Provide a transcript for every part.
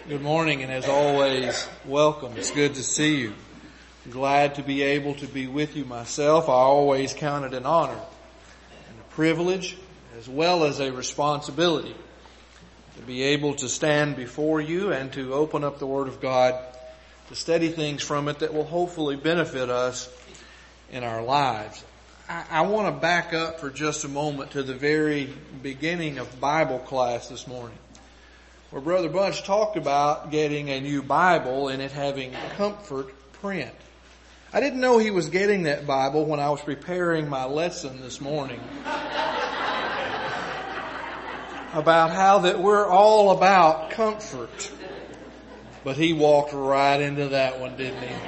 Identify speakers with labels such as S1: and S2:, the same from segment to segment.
S1: Good morning, and as always, welcome. It's good to see you. I'm glad to be able to be with you myself. I always count it an honor and a privilege as well as a responsibility to be able to stand before you and to open up the Word of God, to study things from it that will hopefully benefit us in our lives. I want to back up for just a moment to the very beginning of Bible class this morning, where Brother Bunch talked about getting a new Bible and it having comfort print. I didn't know he was getting that Bible when I was preparing my lesson this morning about how that we're all about comfort. But he walked right into that one, didn't he?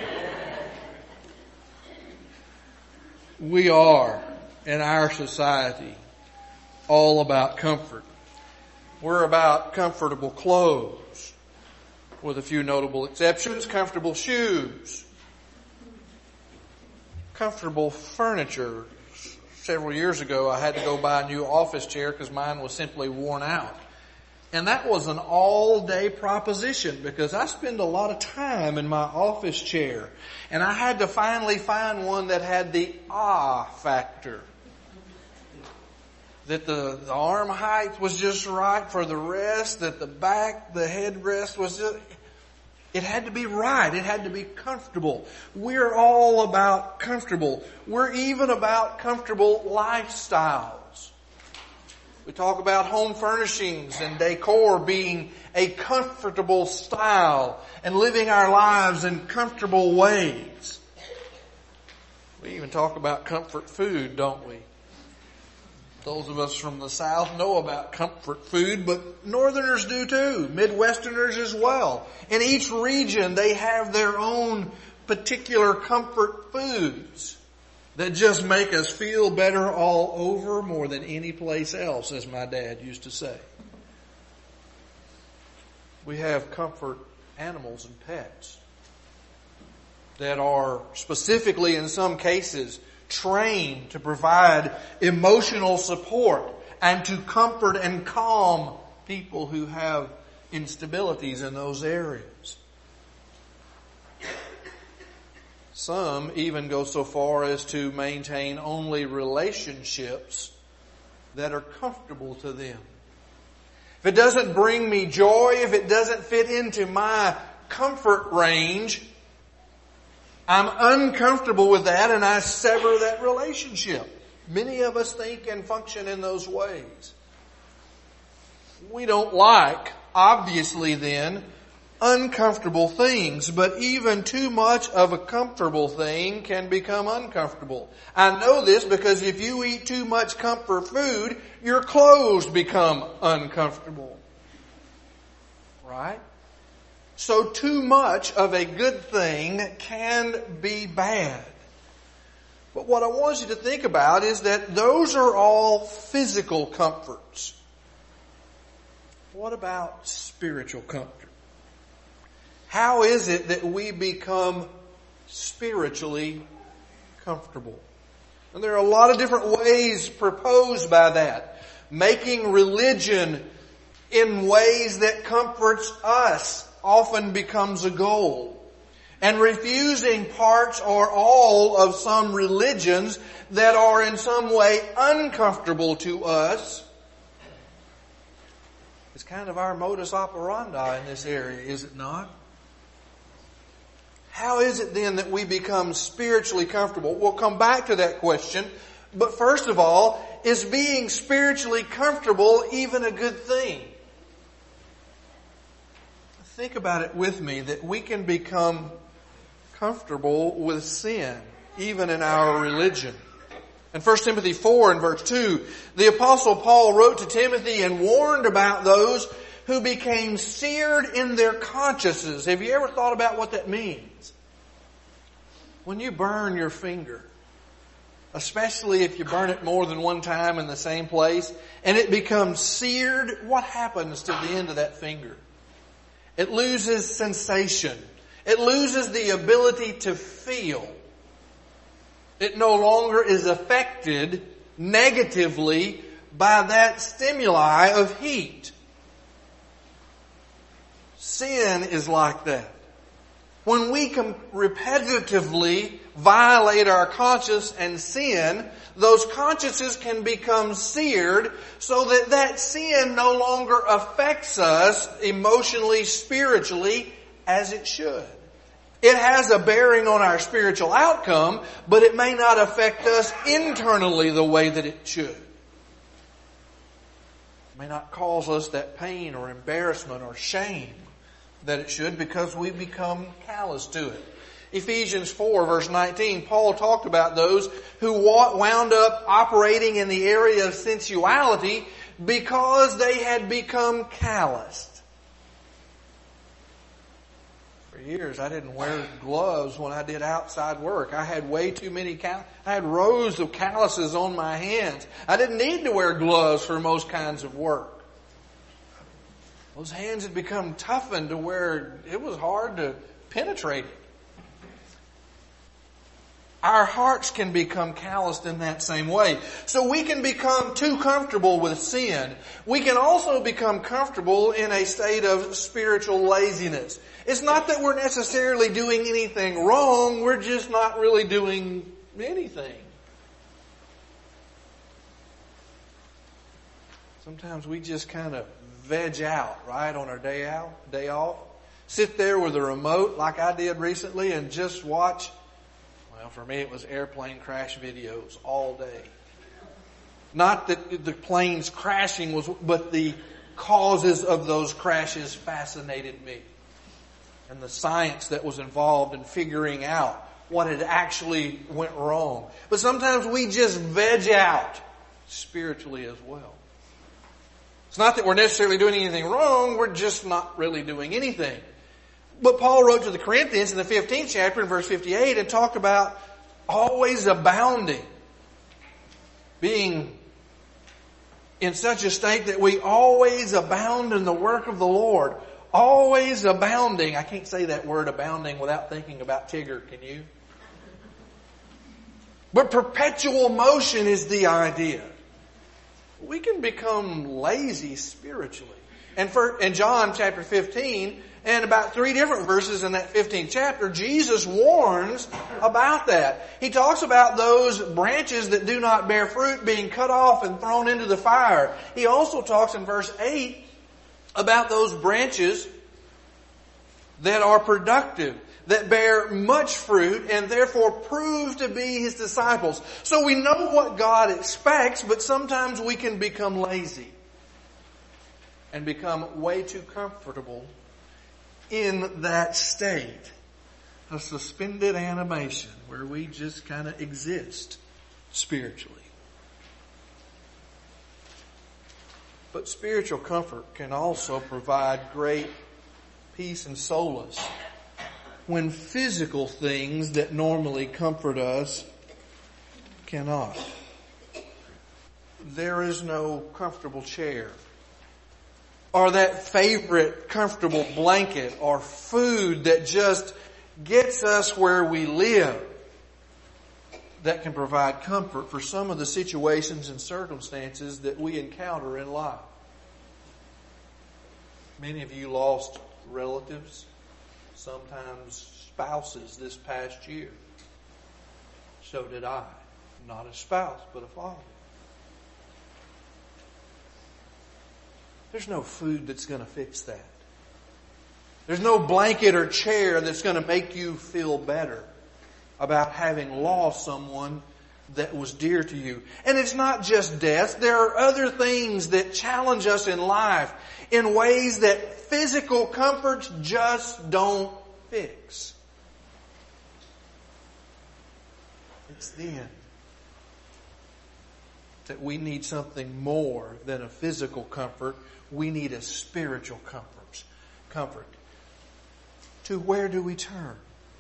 S1: We are, in our society, all about comfort. We're about comfortable clothes, with a few notable exceptions. Comfortable shoes, comfortable furniture. Several years ago, I had to go buy a new office chair because mine was simply worn out. And that was an all-day proposition because I spend a lot of time in my office chair. And I had to finally find one that had the factor. That the arm height was just right for the rest, that the back, the headrest was just, it had to be right. It had to be comfortable. We're all about comfortable. We're even about comfortable lifestyles. We talk about home furnishings and decor being a comfortable style and living our lives in comfortable ways. We even talk about comfort food, don't we? Those of us from the South know about comfort food, but Northerners do too. Midwesterners as well. In each region, they have their own particular comfort foods that just make us feel better all over more than any place else, as my dad used to say. We have comfort animals and pets that are specifically, in some cases, trained to provide emotional support and to comfort and calm people who have instabilities in those areas. Some even go so far as to maintain only relationships that are comfortable to them. If it doesn't bring me joy, if it doesn't fit into my comfort range, I'm uncomfortable with that and I sever that relationship. Many of us think and function in those ways. We don't like, obviously then, uncomfortable things, but even too much of a comfortable thing can become uncomfortable. I know this because if you eat too much comfort food, your clothes become uncomfortable. Right? So too much of a good thing can be bad. But what I want you to think about is that those are all physical comforts. What about spiritual comfort? How is it that we become spiritually comfortable? And there are a lot of different ways proposed by that. Making religion in ways that comforts us often becomes a goal. And refusing parts or all of some religions that are in some way uncomfortable to us is kind of our modus operandi in this area, is it not? How is it then that we become spiritually comfortable? We'll come back to that question. But first of all, is being spiritually comfortable even a good thing? Think about it with me, that we can become comfortable with sin, even in our religion. In 1 Timothy 4 and verse 2, the Apostle Paul wrote to Timothy and warned about those who became seared in their consciences. Have you ever thought about what that means? When you burn your finger, especially if you burn it more than one time in the same place, and it becomes seared, what happens to the end of that finger? It loses sensation. It loses the ability to feel. It no longer is affected negatively by that stimuli of heat. Sin is like that. When we repetitively violate our conscience and sin, those consciences can become seared so that that sin no longer affects us emotionally, spiritually, as it should. It has a bearing on our spiritual outcome, but it may not affect us internally the way that it should. It may not cause us that pain or embarrassment or shame that it should because we become callous to it. Ephesians 4 verse 19, Paul talked about those who wound up operating in the area of sensuality because they had become calloused. For years I didn't wear gloves when I did outside work. I had way too many I had rows of calluses on my hands. I didn't need to wear gloves for most kinds of work. Those hands had become toughened to where it was hard to penetrate it. Our hearts can become calloused in that same way. So we can become too comfortable with sin. We can also become comfortable in a state of spiritual laziness. It's not that we're necessarily doing anything wrong, we're just not really doing anything. Sometimes we just kind of veg out, right, on our day off. Sit there with a remote like I did recently and just watch. Well, for me it was airplane crash videos all day. Not that the planes crashing but the causes of those crashes fascinated me. And the science that was involved in figuring out what had actually went wrong. But sometimes we just veg out spiritually as well. It's not that we're necessarily doing anything wrong, we're just not really doing anything. But Paul wrote to the Corinthians in the 15th chapter in verse 58 and talked about always abounding. Being in such a state that we always abound in the work of the Lord. Always abounding. I can't say that word abounding without thinking about Tigger, can you? But perpetual motion is the idea. We can become lazy spiritually. And in John chapter 15, and about 3 different verses in that 15th chapter, Jesus warns about that. He talks about those branches that do not bear fruit being cut off and thrown into the fire. He also talks in verse 8 about those branches that are productive, that bear much fruit and therefore prove to be His disciples. So we know what God expects, but sometimes we can become lazy and become way too comfortable in that state of suspended animation where we just kind of exist spiritually. But spiritual comfort can also provide great peace and solace when physical things that normally comfort us cannot. There is no comfortable chair, or that favorite comfortable blanket, or food that just gets us where we live, that can provide comfort for some of the situations and circumstances that we encounter in life. Many of you lost relatives, sometimes spouses this past year. So did I. Not a spouse, but a father. There's no food that's going to fix that. There's no blanket or chair that's going to make you feel better about having lost someone that was dear to you. And it's not just death. There are other things that challenge us in life in ways that physical comforts just don't fix. It's then that we need something more than a physical comfort. We need a spiritual comfort. To where do we turn?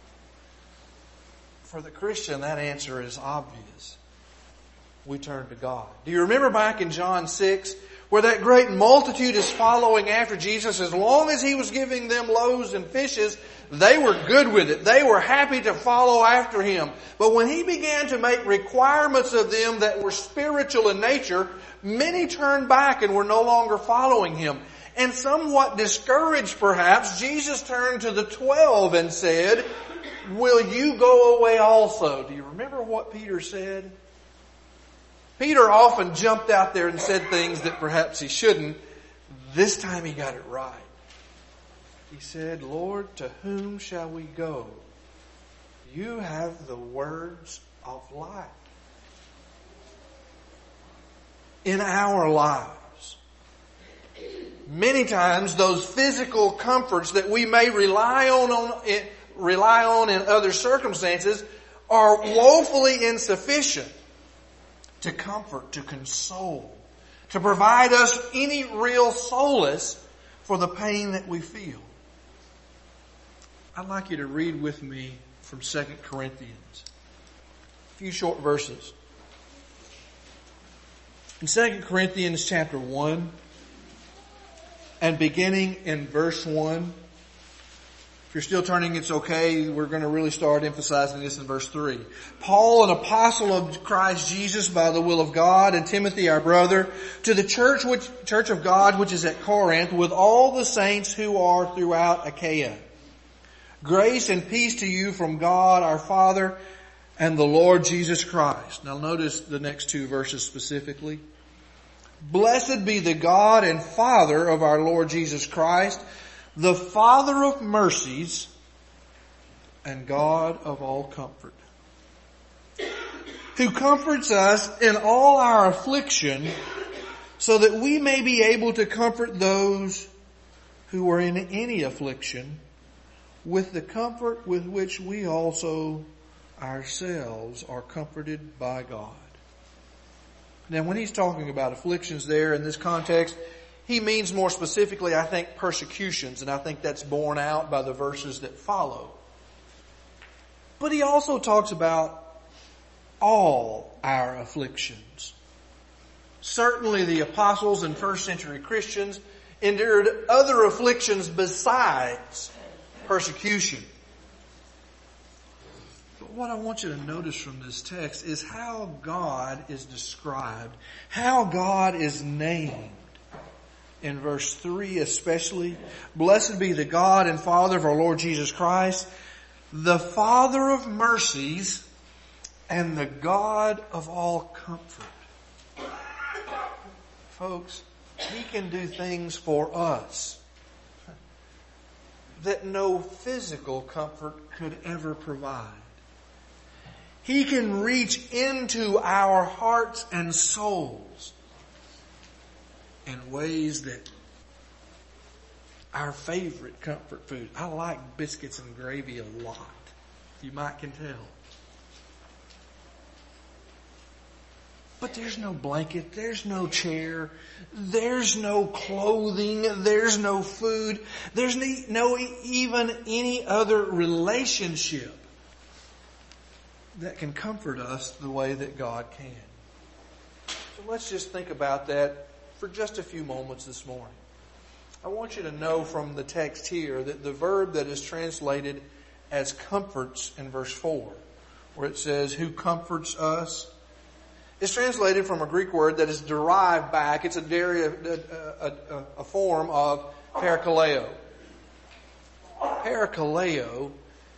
S1: For the Christian, that answer is obvious. We turn to God. Do you remember back in John 6 where that great multitude is following after Jesus? As long as He was giving them loaves and fishes, they were good with it. They were happy to follow after Him. But when He began to make requirements of them that were spiritual in nature, many turned back and were no longer following Him. And somewhat discouraged perhaps, Jesus turned to the 12 and said, "Will you go away also?" Do you remember what Peter said? Peter often jumped out there and said things that perhaps he shouldn't. This time he got it right. He said, "Lord, to whom shall we go? You have the words of life." In our lives, many times those physical comforts that we may rely on in other circumstances are woefully insufficient to comfort, to console, to provide us any real solace for the pain that we feel. I'd like you to read with me from 2 Corinthians. A few short verses. In 2 Corinthians chapter 1, and beginning in verse 1, if you're still turning, it's okay. We're going to really start emphasizing this in verse 3. "Paul, an apostle of Christ Jesus by the will of God, and Timothy our brother, to the church of God which is at Corinth, with all the saints who are throughout Achaia. Grace and peace to you from God our Father and the Lord Jesus Christ." Now notice the next two verses specifically. "Blessed be the God and Father of our Lord Jesus Christ, the Father of mercies and God of all comfort, who comforts us in all our affliction, so that we may be able to comfort those who are in any affliction with the comfort with which we also ourselves are comforted by God." Now when he's talking about afflictions there in this context, he means more specifically, I think, persecutions, and I think that's borne out by the verses that follow. But he also talks about all our afflictions. Certainly the apostles and first century Christians endured other afflictions besides persecution. But what I want you to notice from this text is how God is described, how God is named. In verse 3 especially, "Blessed be the God and Father of our Lord Jesus Christ, the Father of mercies and the God of all comfort." Folks, He can do things for us that no physical comfort could ever provide. He can reach into our hearts and souls in ways that our favorite comfort food. I like biscuits and gravy a lot. You might can tell. But there's no blanket, there's no chair, there's no clothing, there's no food, there's no even any other relationship that can comfort us the way that God can. So let's just think about that for just a few moments this morning. I want you to know from the text here that the verb that is translated as comforts in verse 4, where it says, "who comforts us," is translated from a Greek word that is derived back. It's a form of parakaleo. Parakaleo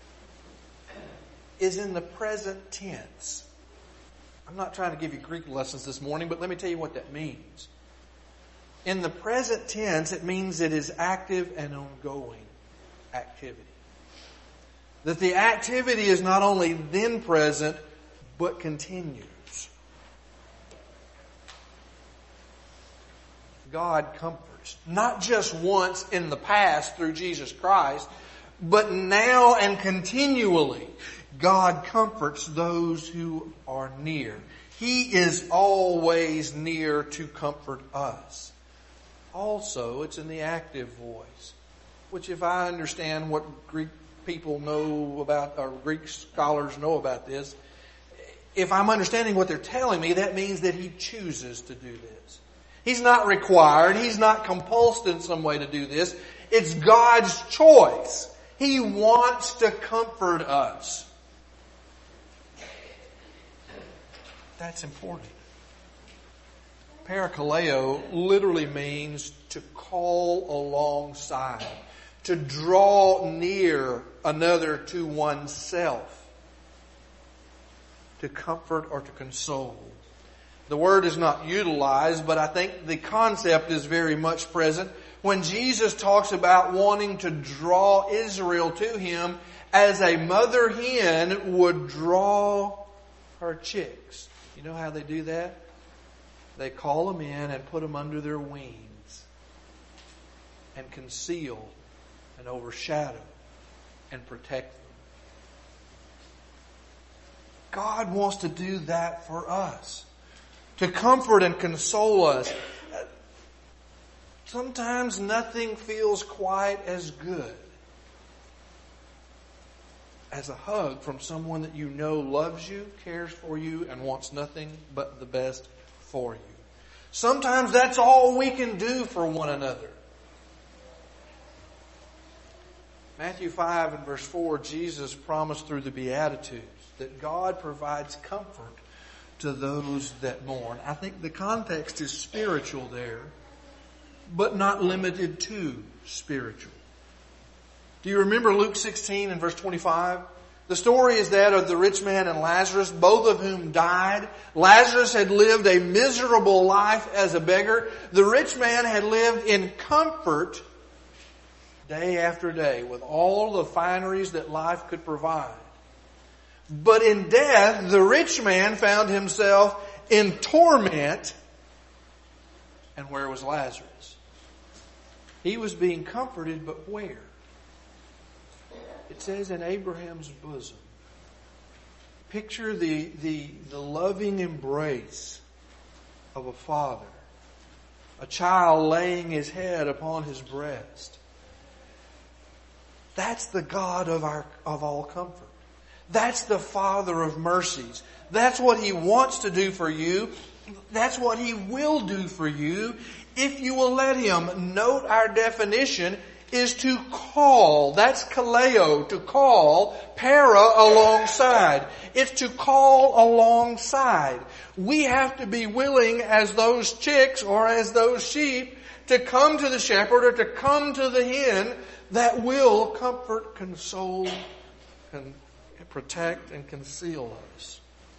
S1: is in the present tense. I'm not trying to give you Greek lessons this morning, but let me tell you what that means. In the present tense, it means it is active and ongoing activity. That the activity is not only then present, but continues. God comforts. Not just once in the past through Jesus Christ, but now and continually. God comforts those who are near. He is always near to comfort us. Also, it's in the active voice, which if I understand what Greek people know about, or Greek scholars know about this, if I'm understanding what they're telling me, that means that He chooses to do this. He's not required. He's not compulsed in some way to do this. It's God's choice. He wants to comfort us. That's important. Parakaleo literally means to call alongside, to draw near another to oneself, to comfort or to console. The word is not utilized, but I think the concept is very much present when Jesus talks about wanting to draw Israel to Him as a mother hen would draw her chicks. You know how they do that? They call them in and put them under their wings and conceal and overshadow and protect them. God wants to do that for us, to comfort and console us. Sometimes nothing feels quite as good as a hug from someone that you know loves you, cares for you, and wants nothing but the best for you. Sometimes that's all we can do for one another. Matthew 5 and verse 4, Jesus promised through the Beatitudes that God provides comfort to those that mourn. I think the context is spiritual there, but not limited to spiritual. Do you remember Luke 16 and verse 25? The story is that of the rich man and Lazarus, both of whom died. Lazarus had lived a miserable life as a beggar. The rich man had lived in comfort day after day with all the fineries that life could provide. But in death, the rich man found himself in torment. And where was Lazarus? He was being comforted, but where? It says in Abraham's bosom. Picture the loving embrace of a father. A child laying his head upon his breast. That's the God of all comfort. That's the Father of mercies. That's what He wants to do for you. That's what He will do for you if you will let Him. Note our definition is to call. That's kaleo, to call. Para, alongside. It's to call alongside. We have to be willing as those chicks or as those sheep to come to the shepherd or to come to the hen that will comfort, console, and protect and conceal us.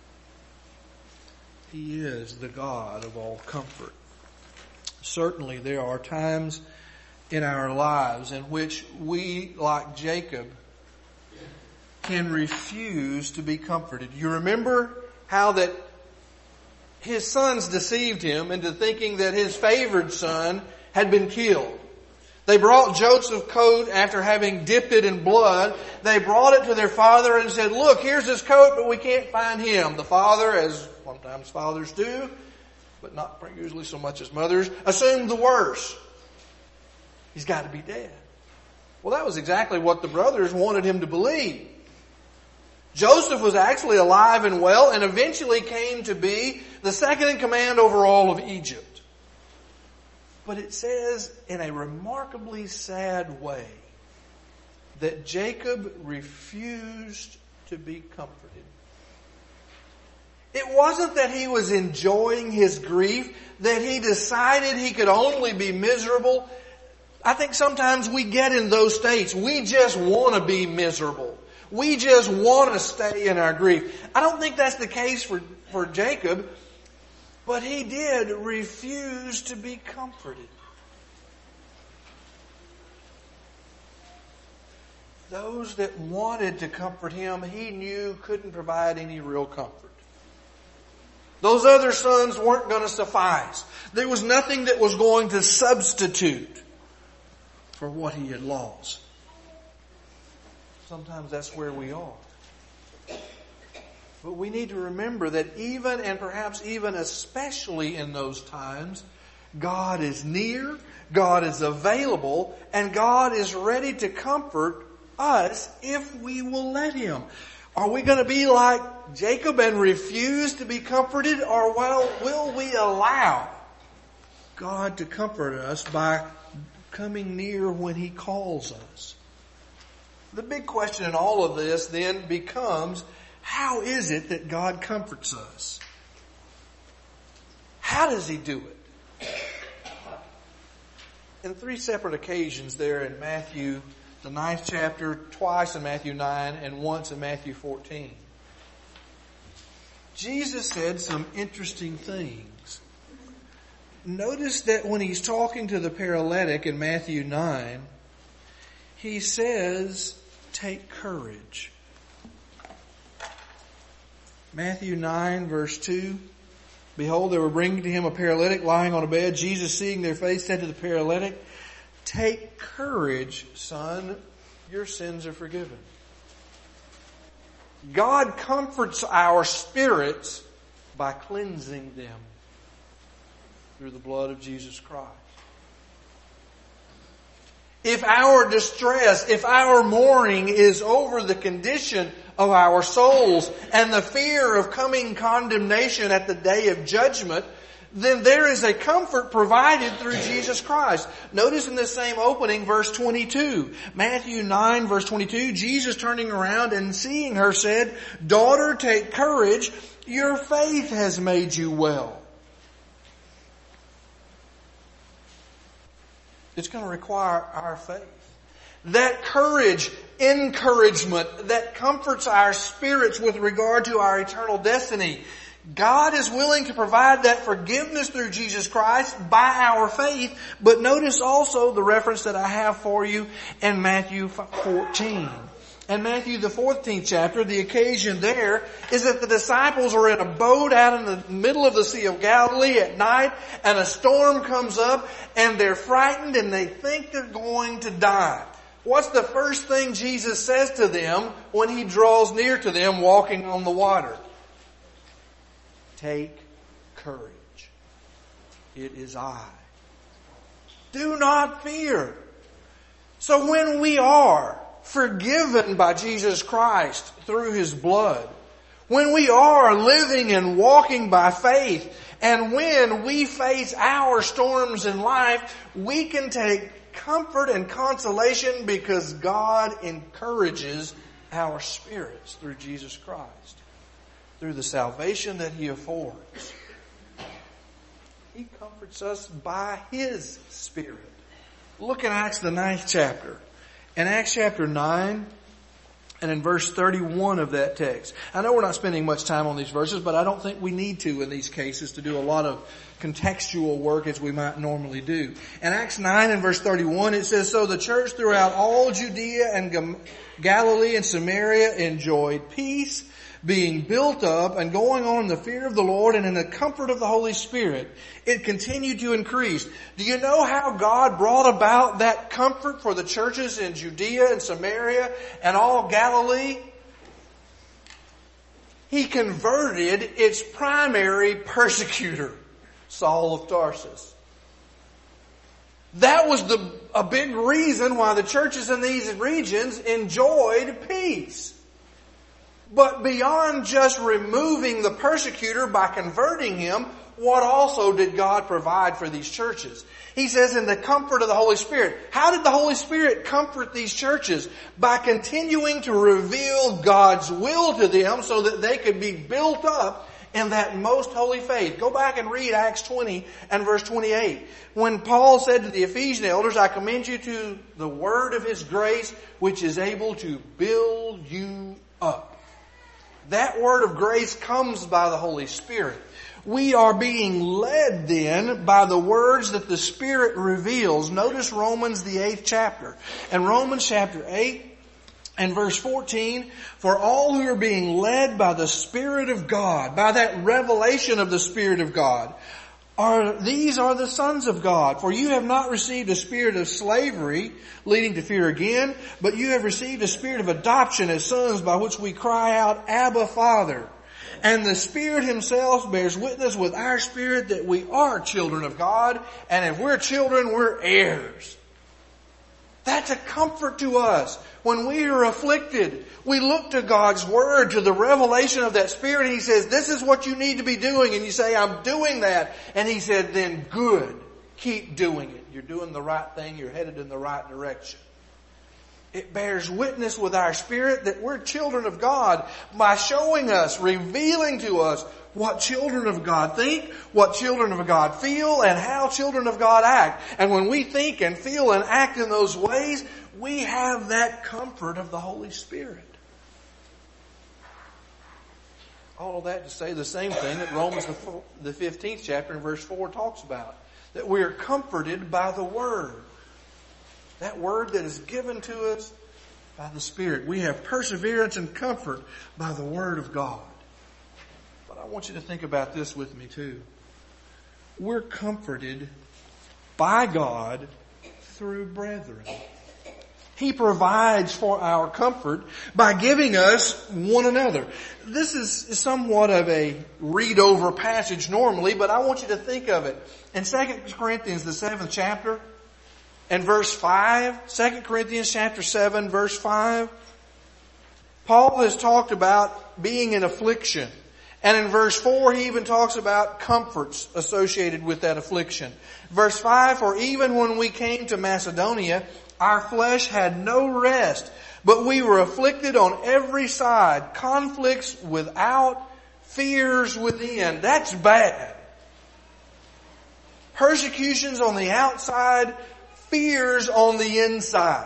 S1: He is the God of all comfort. Certainly there are times in our lives in which we, like Jacob, can refuse to be comforted. You remember how that his sons deceived him into thinking that his favored son had been killed. They brought Joseph's coat after having dipped it in blood. They brought it to their father and said, look, here's his coat, but we can't find him. The father, as sometimes fathers do, but not usually so much as mothers, assumed the worst. He's got to be dead. Well, that was exactly what the brothers wanted him to believe. Joseph was actually alive and well and eventually came to be the second in command over all of Egypt. But it says in a remarkably sad way that Jacob refused to be comforted. It wasn't that he was enjoying his grief, that he decided he could only be miserable. I think sometimes we get in those states. We just want to be miserable. We just want to stay in our grief. I don't think that's the case for Jacob. But he did refuse to be comforted. Those that wanted to comfort him, he knew couldn't provide any real comfort. Those other sons weren't going to suffice. There was nothing that was going to substitute for what he had lost. Sometimes that's where we are. But we need to remember that even and perhaps even especially in those times, God is near, God is available, and God is ready to comfort us if we will let Him. Are we going to be like Jacob and refuse to be comforted, or will we allow God to comfort us by coming near when He calls us? The big question in all of this then becomes, how is it that God comforts us? How does He do it? In 3 separate occasions there in Matthew, the 9th chapter, twice in Matthew 9, and once in Matthew 14, Jesus said some interesting things. Notice that when he's talking to the paralytic in Matthew 9, he says, take courage. Matthew 9 verse 2, behold, they were bringing to him a paralytic lying on a bed. Jesus, seeing their faith, said to the paralytic, take courage, son, your sins are forgiven. God comforts our spirits by cleansing them through the blood of Jesus Christ. If our distress, if our mourning is over the condition of our souls and the fear of coming condemnation at the day of judgment, then there is a comfort provided through Jesus Christ. Notice in this same opening, verse 22. Matthew 9, verse 22, Jesus turning around and seeing her said, daughter, take courage, your faith has made you well. It's going to require our faith. That courage, encouragement that comforts our spirits with regard to our eternal destiny. God is willing to provide that forgiveness through Jesus Christ by our faith. But notice also the reference that I have for you in Matthew 14. In Matthew the 14th chapter, the occasion there is that the disciples are in a boat out in the middle of the Sea of Galilee at night, and a storm comes up and they're frightened and they think they're going to die. What's the first thing Jesus says to them when he draws near to them walking on the water? Take courage. It is I. Do not fear. So when we are forgiven by Jesus Christ through His blood, when we are living and walking by faith, and when we face our storms in life, we can take comfort and consolation because God encourages our spirits through Jesus Christ, through the salvation that He affords. He comforts us by His Spirit. Look in Acts the 9th chapter. In Acts chapter 9, and in verse 31 of that text. I know we're not spending much time on these verses, but I don't think we need to in these cases to do a lot of contextual work as we might normally do. In Acts 9 and verse 31 it says, so the church throughout all Judea and Galilee and Samaria enjoyed peace, being built up and going on in the fear of the Lord and in the comfort of the Holy Spirit. It continued to increase. Do you know how God brought about that comfort for the churches in Judea and Samaria and all Galilee? He converted its primary persecutor, Saul of Tarsus. That was a big reason why the churches in these regions enjoyed peace. But beyond just removing the persecutor by converting him, what also did God provide for these churches? He says in the comfort of the Holy Spirit. How did the Holy Spirit comfort these churches? By continuing to reveal God's will to them so that they could be built up in that most holy faith. Go back and read Acts 20 and verse 28. When Paul said to the Ephesian elders, I commend you to the word of His grace, which is able to build you up. That word of grace comes by the Holy Spirit. We are being led then by the words that the Spirit reveals. Notice Romans the 8th chapter. In Romans chapter 8 and verse 14, for all who are being led by the Spirit of God, by that revelation of the Spirit of God, these are the sons of God. For you have not received a spirit of slavery, leading to fear again, but you have received a spirit of adoption as sons, by which we cry out, Abba, Father. And the Spirit Himself bears witness with our spirit that we are children of God, and if we're children, we're heirs. That's a comfort to us. When we are afflicted, we look to God's Word, to the revelation of that Spirit. He says, this is what you need to be doing. And you say, I'm doing that. And He said, then good. Keep doing it. You're doing the right thing. You're headed in the right direction. It bears witness with our spirit that we're children of God by showing us, revealing to us what children of God think, what children of God feel, and how children of God act. And when we think and feel and act in those ways, we have that comfort of the Holy Spirit. All of that to say the same thing that Romans the 15th chapter and verse 4 talks about. That we are comforted by the Word. That Word that is given to us by the Spirit. We have perseverance and comfort by the Word of God. But I want you to think about this with me too. We're comforted by God through brethren. He provides for our comfort by giving us one another. This is somewhat of a read-over passage normally, but I want you to think of it. In 2 Corinthians, the 7th chapter, and verse 5, 2 Corinthians chapter 7, verse 5, Paul has talked about being in affliction. And in verse 4, he even talks about comforts associated with that affliction. Verse 5, for even when we came to Macedonia, our flesh had no rest, but we were afflicted on every side, conflicts without, fears within. That's bad. Persecutions on the outside, fears on the inside.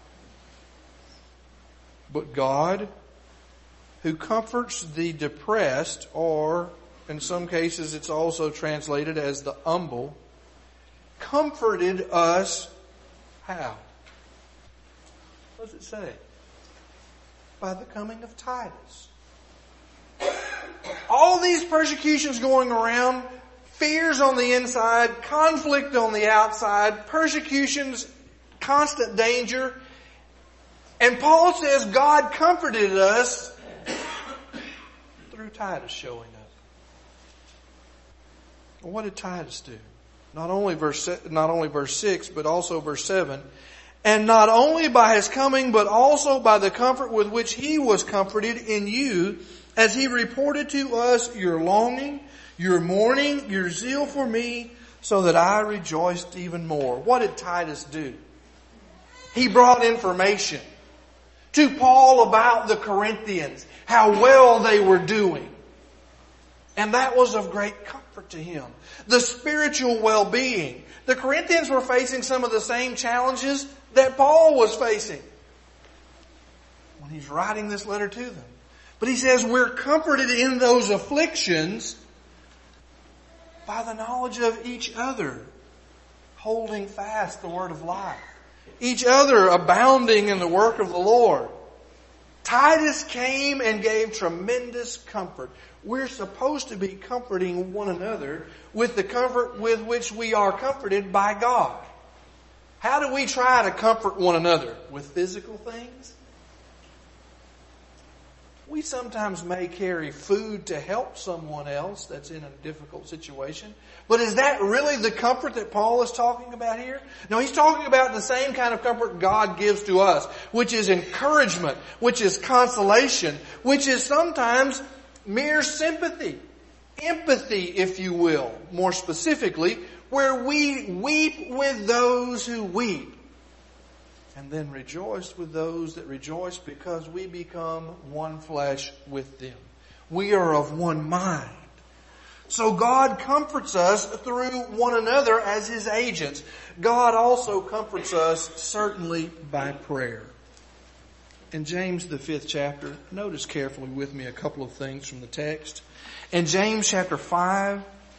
S1: But God, who comforts the depressed, or in some cases it's also translated as the humble, comforted us how? What does it say? By the coming of Titus. All these persecutions going around, fears on the inside, conflict on the outside, persecutions, constant danger. And Paul says God comforted us through Titus showing up. Well, what did Titus do? Not only verse 6, but also verse 7. And not only by his coming, but also by the comfort with which he was comforted in you, as he reported to us your longing, your mourning, your zeal for me, so that I rejoiced even more. What did Titus do? He brought information to Paul about the Corinthians, how well they were doing. And that was of great comfort to him. The spiritual well-being. The Corinthians were facing some of the same challenges that Paul was facing when he's writing this letter to them. But he says we're comforted in those afflictions by the knowledge of each other, holding fast the word of life. Each other abounding in the work of the Lord. Titus came and gave tremendous comfort. We're supposed to be comforting one another with the comfort with which we are comforted by God. How do we try to comfort one another? With physical things? We sometimes may carry food to help someone else that's in a difficult situation. But is that really the comfort that Paul is talking about here? No, he's talking about the same kind of comfort God gives to us, which is encouragement, which is consolation, which is sometimes mere sympathy, empathy, if you will, more specifically, where we weep with those who weep and then rejoice with those that rejoice because we become one flesh with them. We are of one mind. So God comforts us through one another as His agents. God also comforts us certainly by prayer. In James, the 5th chapter, notice carefully with me a couple of things from the text. In James chapter 5,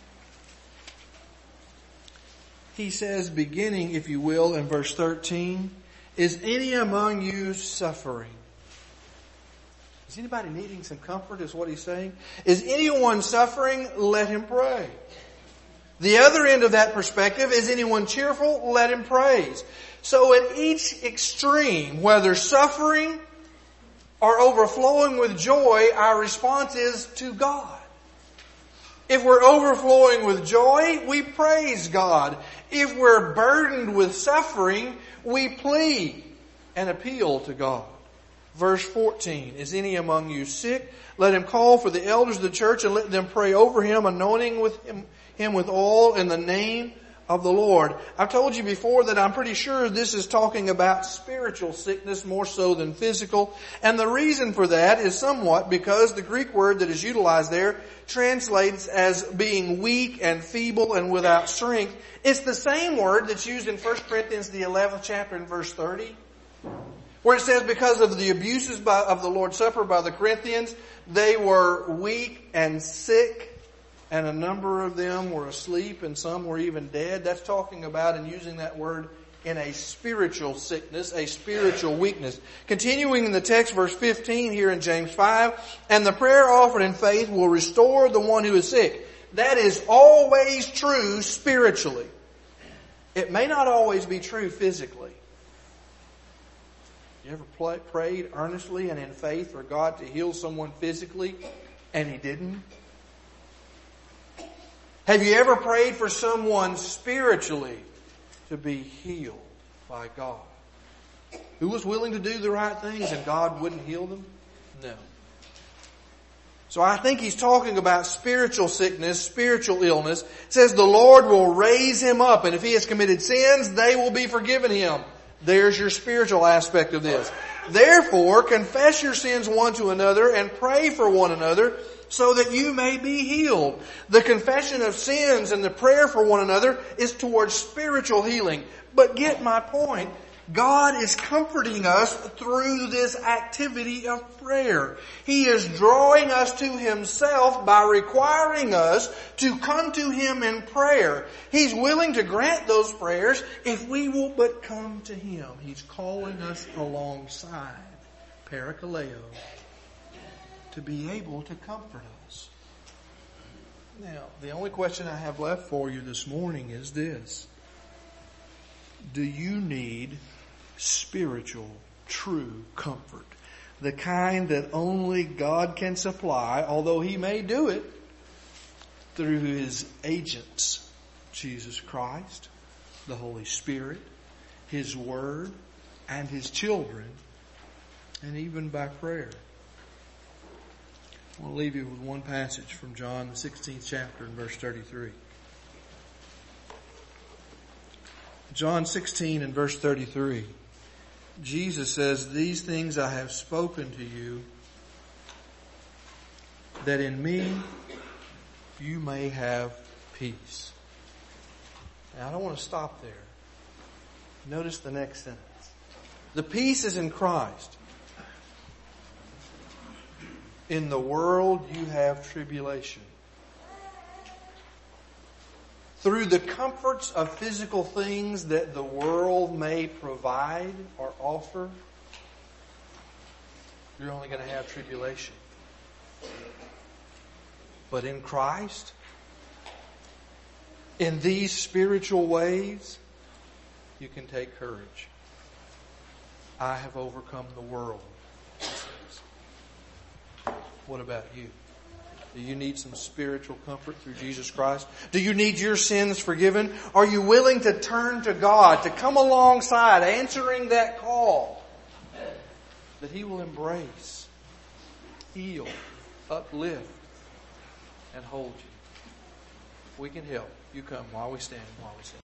S1: he says, beginning, if you will, in verse 13, is any among you suffering? Is anybody needing some comfort, is what he's saying? Is anyone suffering? Let him pray. The other end of that perspective, is anyone cheerful? Let him praise. So at each extreme, whether suffering or overflowing with joy, our response is to God. If we're overflowing with joy, we praise God. If we're burdened with suffering, we plead and appeal to God. Verse 14, is any among you sick? Let him call for the elders of the church and let them pray over him, anointing him with oil in the name of the Lord. I've told you before that I'm pretty sure this is talking about spiritual sickness more so than physical. And the reason for that is somewhat because the Greek word that is utilized there translates as being weak and feeble and without strength. It's the same word that's used in 1 Corinthians, the 11th chapter and verse 30. Where it says because of the abuses of the Lord's Supper by the Corinthians, they were weak and sick. And a number of them were asleep and some were even dead. That's talking about and using that word in a spiritual sickness, a spiritual weakness. Continuing in the text, verse 15 here in James 5, and the prayer offered in faith will restore the one who is sick. That is always true spiritually. It may not always be true physically. You ever prayed earnestly and in faith for God to heal someone physically and He didn't? Have you ever prayed for someone spiritually to be healed by God? Who was willing to do the right things and God wouldn't heal them? No. So I think he's talking about spiritual sickness, spiritual illness. It says the Lord will raise him up, and if he has committed sins, they will be forgiven him. There's your spiritual aspect of this. Therefore, confess your sins one to another and pray for one another so that you may be healed. The confession of sins and the prayer for one another is towards spiritual healing. But get my point. God is comforting us through this activity of prayer. He is drawing us to Himself by requiring us to come to Him in prayer. He's willing to grant those prayers if we will but come to Him. He's calling us alongside, parakaleo, to be able to comfort us. Now, the only question I have left for you this morning is this. Do you need spiritual, true comfort? The kind that only God can supply, although He may do it through His agents, Jesus Christ, the Holy Spirit, His Word, and His children, and even by prayer. I want to leave you with one passage from John, the 16th chapter, and verse 33. John 16 and verse 33. Jesus says, "These things I have spoken to you, that in me you may have peace." Now I don't want to stop there. Notice the next sentence. The peace is in Christ. In the world you have tribulation. Through the comforts of physical things that the world may provide or offer, you're only going to have tribulation. But in Christ, in these spiritual ways, you can take courage. I have overcome the world. What about you? Do you need some spiritual comfort through Jesus Christ? Do you need your sins forgiven? Are you willing to turn to God, to come alongside, answering that call that He will embrace, heal, uplift, and hold you? We can help. You come while we stand, while we sing.